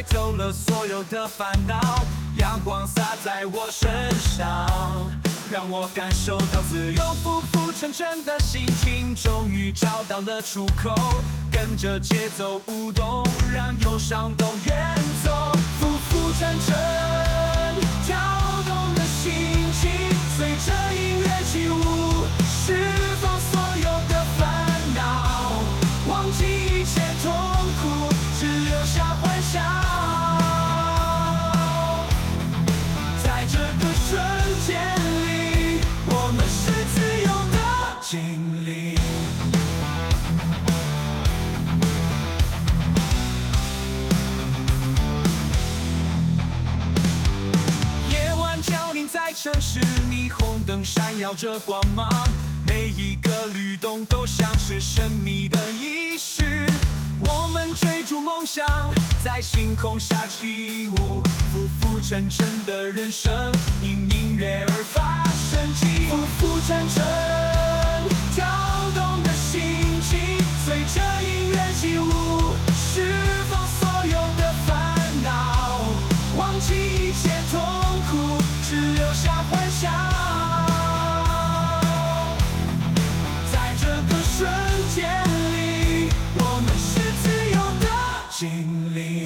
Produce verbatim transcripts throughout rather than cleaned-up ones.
带走了所有的烦恼，阳光洒在我身上，让我感受到自由，浮浮沉沉的心情终于找到了出口，跟着节奏舞动，让忧伤都远走，浮浮沉沉跳动的心情，随着音乐起舞，释放所有的烦恼，忘记一切痛苦，只留下幻想。在这个瞬间里，我们是自由的精灵。夜晚降临在城市，霓虹灯闪耀着光芒，每一个律动都像是神秘的仪式。我们追逐梦想，在星空下起舞，浮浮沉沉的人生因音乐而发生起，浮浮沉沉跳动的心情，随着音乐起舞，释放所有的烦恼，忘记一切痛苦，只留下幻想。在这个瞬间里，我们是自由的精灵。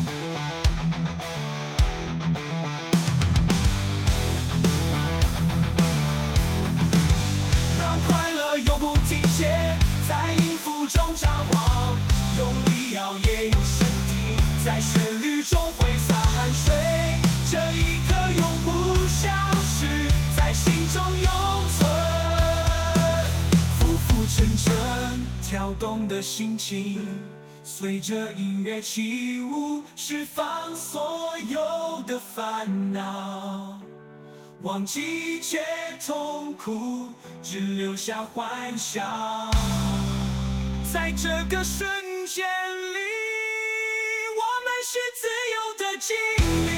让快乐永不停歇，在音符中张望，用力摇曳身体，在旋律中挥洒汗水，这一刻永不消失，在心中永存。浮浮沉沉跳动的心情，随着音乐起舞，释放所有的烦恼，忘记一切痛苦，只留下幻想。在这个瞬间里，我们是自由的精灵。